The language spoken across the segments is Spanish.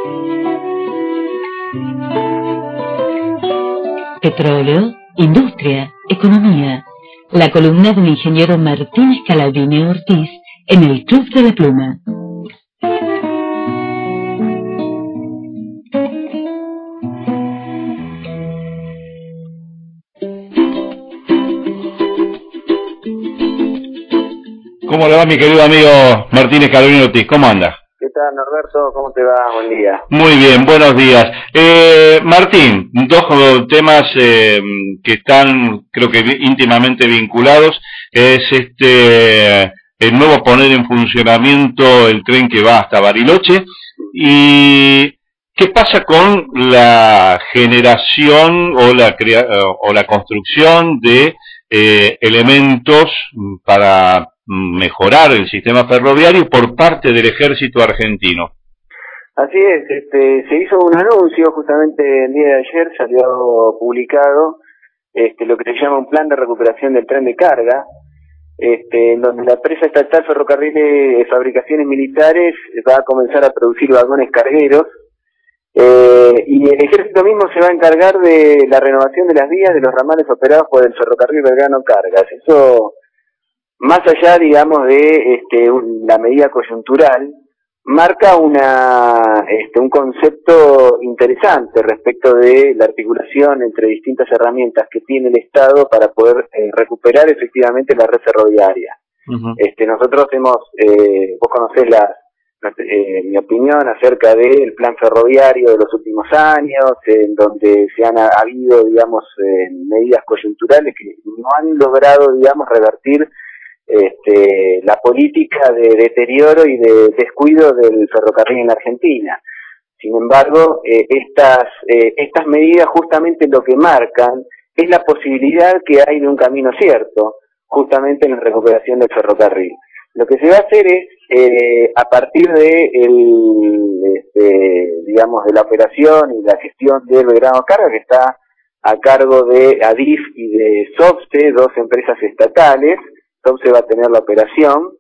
Petróleo, industria, economía. La columna del ingeniero Martín Scalabrini Ortiz en el Club de la Pluma. ¿Cómo le va, mi querido amigo Martín Scalabrini Ortiz? ¿Cómo anda? ¿Qué tal, Norberto? ¿Cómo te va? Buen día. Muy bien, buenos días. Martín, dos temas que están, creo que íntimamente vinculados, es el nuevo poner en funcionamiento el tren que va hasta Bariloche, y qué pasa con la generación o la construcción de elementos para mejorar el sistema ferroviario por parte del ejército argentino. Así es, se hizo un anuncio justamente el día de ayer, salió publicado lo que se llama un plan de recuperación del tren de carga, en donde la empresa estatal Ferrocarriles de Fabricaciones Militares va a comenzar a producir vagones cargueros, y el ejército mismo se va a encargar de la renovación de las vías de los ramales operados por el ferrocarril Belgrano Cargas. Eso, más allá, digamos, de la medida coyuntural, marca un concepto interesante respecto de la articulación entre distintas herramientas que tiene el Estado para poder recuperar efectivamente la red ferroviaria. Nosotros vos conocés mi opinión acerca del plan ferroviario de los últimos años, en donde se han habido, digamos, medidas coyunturales que no han logrado, digamos, revertir la política de deterioro y de descuido del ferrocarril en la Argentina. Sin embargo, estas medidas justamente lo que marcan es la posibilidad que hay de un camino cierto, justamente en la recuperación del ferrocarril. Lo que se va a hacer es, a partir de digamos, de la operación y la gestión del Belgrano Carga, que está a cargo de ADIF y de SOBSE, dos empresas estatales. SOBSE va a tener la operación.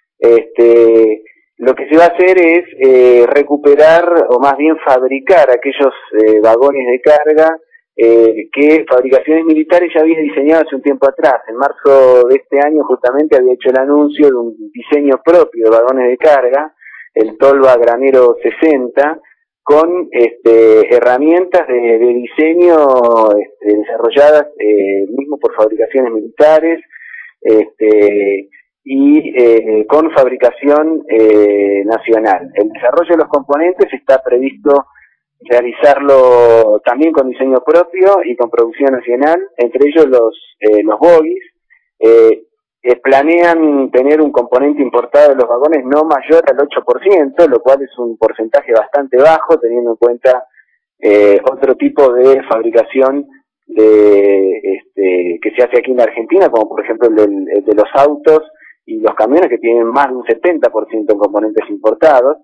Lo que se va a hacer es recuperar, o más bien fabricar, aquellos vagones de carga que Fabricaciones Militares ya había diseñado hace un tiempo atrás. En marzo de este año justamente había hecho el anuncio de un diseño propio de vagones de carga, el Tolva Granero 60, con herramientas de diseño desarrolladas mismo por Fabricaciones Militares, y con fabricación nacional. El desarrollo de los componentes está previsto realizarlo también con diseño propio y con producción nacional, entre ellos los bogies. Planean tener un componente importado de los vagones no mayor al 8%, lo cual es un porcentaje bastante bajo, teniendo en cuenta otro tipo de fabricación que se hace aquí en la Argentina, como por ejemplo el de los autos y los camiones, que tienen más de un 70% en componentes importados.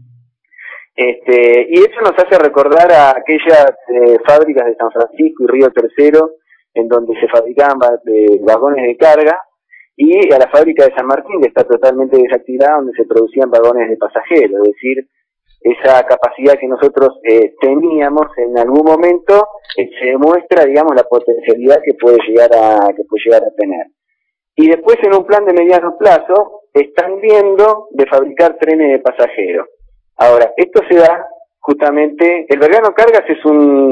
Y eso nos hace recordar a aquellas fábricas de San Francisco y Río Tercero, en donde se fabricaban vagones de carga, y a la fábrica de San Martín, que está totalmente desactivada, donde se producían vagones de pasajeros. Es decir, esa capacidad que nosotros teníamos en algún momento se demuestra, digamos, la potencialidad que puede llegar a tener. Y después, en un plan de mediano plazo, están viendo de fabricar trenes de pasajeros. Ahora, esto se da justamente, el Belgrano Cargas es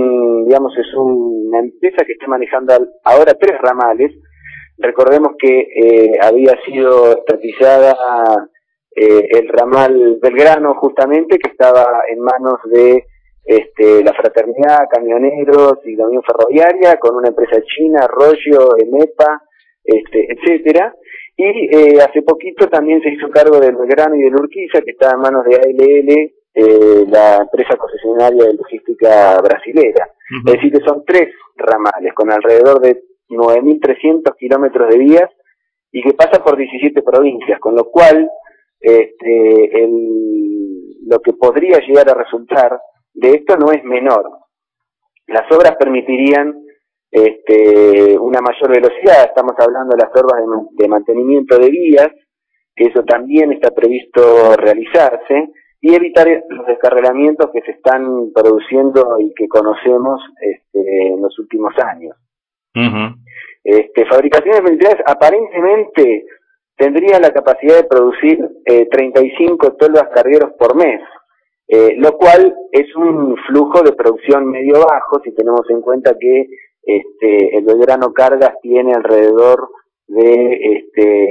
una empresa que está manejando ahora 3 ramales. Recordemos que había sido estatizada el ramal Belgrano, justamente, que estaba en manos de la Fraternidad, Camioneros y la Unión Ferroviaria, con una empresa china, Arroyo, EMEPA, etcétera. Y hace poquito también se hizo cargo del Belgrano y del Urquiza, que está en manos de ALL, la empresa concesionaria de logística brasilera. Es decir, que son 3 ramales, con alrededor de 9.300 kilómetros de vías, y que pasa por 17 provincias, con lo cual lo que podría llegar a resultar de esto no es menor. Las obras permitirían una mayor velocidad. Estamos hablando de las obras de mantenimiento de vías, que eso también está previsto realizarse, y evitar los descarrilamientos que se están produciendo y que conocemos en los últimos años. Fabricaciones Militares aparentemente tendría la capacidad de producir 35 tolvas cargueros por mes, lo cual es un flujo de producción medio bajo si tenemos en cuenta que el Belgrano Cargas tiene alrededor de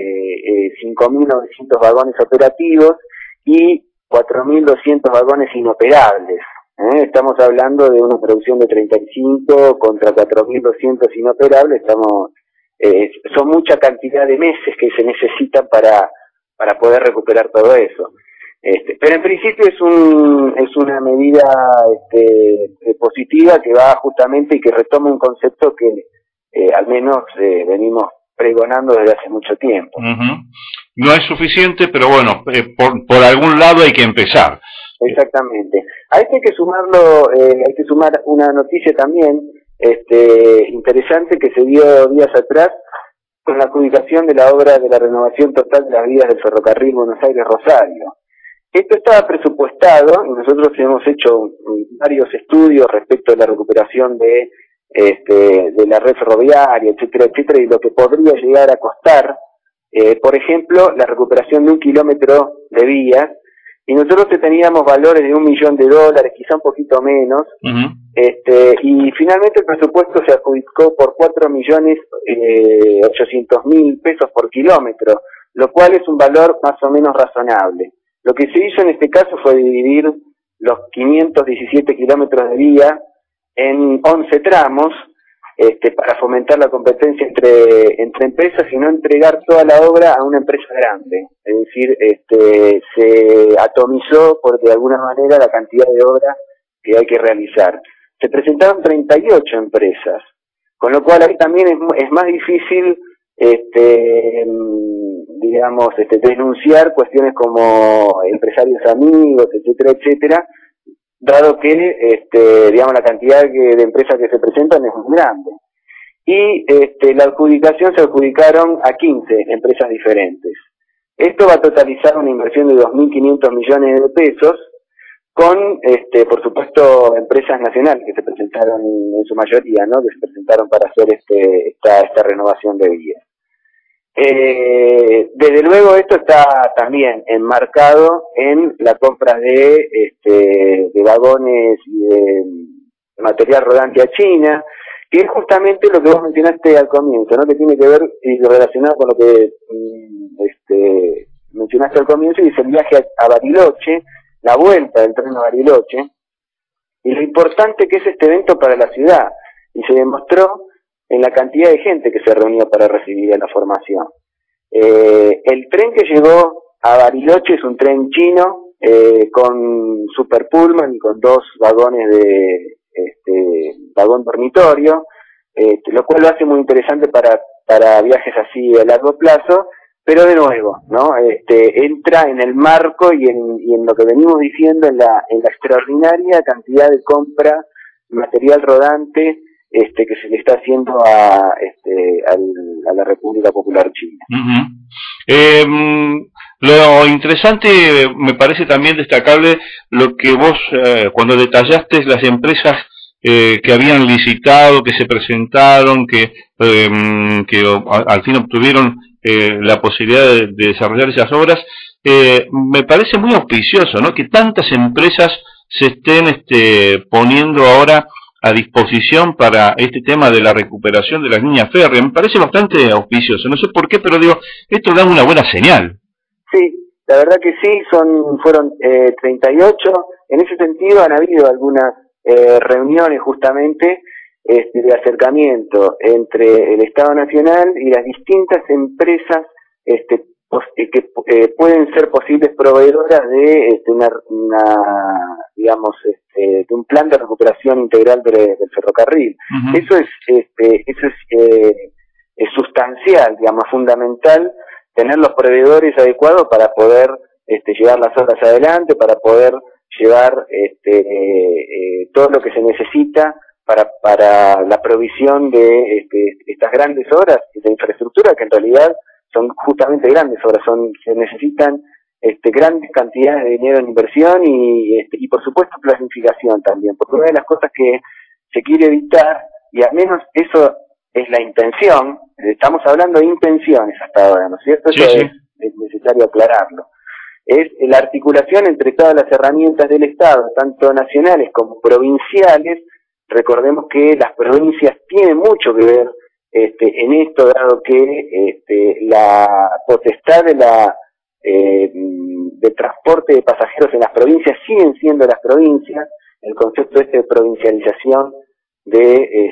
5.900 vagones operativos y 4.200 vagones inoperables. Estamos hablando de una producción de 35 contra 4.200 inoperables. Son mucha cantidad de meses que se necesitan para poder recuperar todo eso. Pero en principio es una medida positiva que va justamente y que retoma un concepto que al menos venimos pregonando desde hace mucho tiempo. No es suficiente, pero bueno, por algún lado hay que empezar. Exactamente. A esto hay que sumar una noticia también interesante que se dio días atrás con la adjudicación de la obra de la renovación total de las vías del ferrocarril Buenos Aires-Rosario. Esto estaba presupuestado y nosotros hemos hecho varios estudios respecto a la recuperación de la red ferroviaria, etcétera, etcétera, y lo que podría llegar a costar, por ejemplo, la recuperación de 1 kilómetro de vías, y nosotros teníamos valores de $1 millón, quizá un poquito menos, y finalmente el presupuesto se adjudicó por 4.800.000 pesos por kilómetro, lo cual es un valor más o menos razonable. Lo que se hizo en este caso fue dividir los 517 kilómetros de vía en 11 tramos, para fomentar la competencia entre empresas y no entregar toda la obra a una empresa grande. Es decir, se atomizó de alguna manera la cantidad de obra que hay que realizar. Se presentaron 38 empresas, con lo cual ahí también es más difícil denunciar cuestiones como empresarios amigos, etcétera, etcétera, dado que la cantidad de empresas que se presentan es muy grande. Y la adjudicación se adjudicaron a 15 empresas diferentes. Esto va a totalizar una inversión de 2.500 millones de pesos con, por supuesto, empresas nacionales que se presentaron en su mayoría, ¿no? Que se presentaron para hacer esta renovación de vías. Desde luego esto está también enmarcado en la compra de vagones y de material rodante a China, que es justamente lo que vos mencionaste al comienzo, ¿no? Que tiene que ver y relacionado con lo que mencionaste al comienzo, y es el viaje a Bariloche, la vuelta del tren a Bariloche, y lo importante que es este evento para la ciudad, y se demostró en la cantidad de gente que se reunió para recibir la formación. El tren que llegó a Bariloche es un tren chino con Super Pullman y con 2 vagones de vagón dormitorio, lo cual lo hace muy interesante para viajes así a largo plazo, pero de nuevo, ¿no? Entra en el marco y en lo que venimos diciendo en la extraordinaria cantidad de compra de material rodante que se le está haciendo a la República Popular China. Lo interesante, me parece también destacable lo que vos, cuando detallaste las empresas que habían licitado, que se presentaron, que al fin obtuvieron la posibilidad de desarrollar esas obras, me parece muy auspicioso, ¿no? Que tantas empresas se estén poniendo ahora a disposición para este tema de la recuperación de las líneas férreas. Me parece bastante auspicioso, no sé por qué, pero digo, esto da una buena señal. Sí, la verdad que sí, fueron 38, en ese sentido han habido algunas reuniones justamente de acercamiento entre el Estado Nacional y las distintas empresas que pueden ser posibles proveedoras de de un plan de recuperación integral del ferrocarril. Eso es sustancial, fundamental, tener los proveedores adecuados para poder llevar las obras adelante, para poder llevar todo lo que se necesita para la provisión de estas grandes obras de infraestructura, que en realidad son justamente grandes obras, se necesitan grandes cantidades de dinero en inversión y por supuesto planificación también, porque una de las cosas que se quiere evitar, y al menos eso es la intención, estamos hablando de intenciones hasta ahora, ¿no es cierto? Sí, Eso sí. es necesario aclararlo. Es la articulación entre todas las herramientas del Estado, tanto nacionales como provinciales. Recordemos que las provincias tienen mucho que ver en esto, dado que la potestad de transporte de pasajeros en las provincias siguen siendo las provincias. El concepto de provincialización de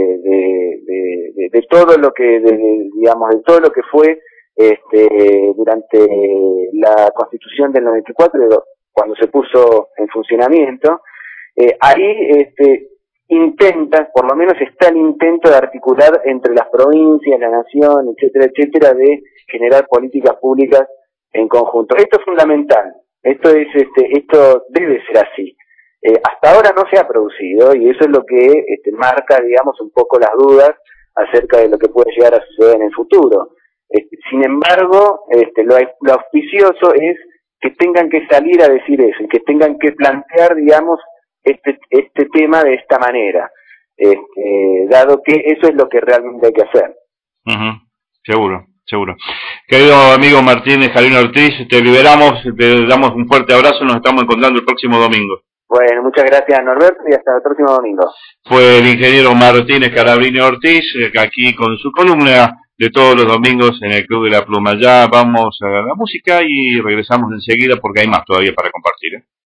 todo lo que digamos de todo lo que fue durante la Constitución del 94, cuando se puso en funcionamiento, ahí intenta, por lo menos está el intento de articular entre las provincias, la nación, etcétera, etcétera, de generar políticas públicas en conjunto. Esto es fundamental, esto debe ser así. Hasta ahora no se ha producido y eso es lo que marca, digamos, un poco las dudas acerca de lo que puede llegar a suceder en el futuro. Sin embargo, lo auspicioso es que tengan que salir a decir eso y que tengan que plantear, digamos, este tema de esta manera, dado que eso es lo que realmente hay que hacer. Seguro. Querido amigo Martín Escalabrini Ortiz, te liberamos, te damos un fuerte abrazo, nos estamos encontrando el próximo domingo. Bueno, muchas gracias Norberto y hasta el próximo domingo. Fue el ingeniero Martín Escalabrini Ortiz, aquí con su columna de todos los domingos en el Club de la Pluma. Ya vamos a la música y regresamos enseguida porque hay más todavía para compartir.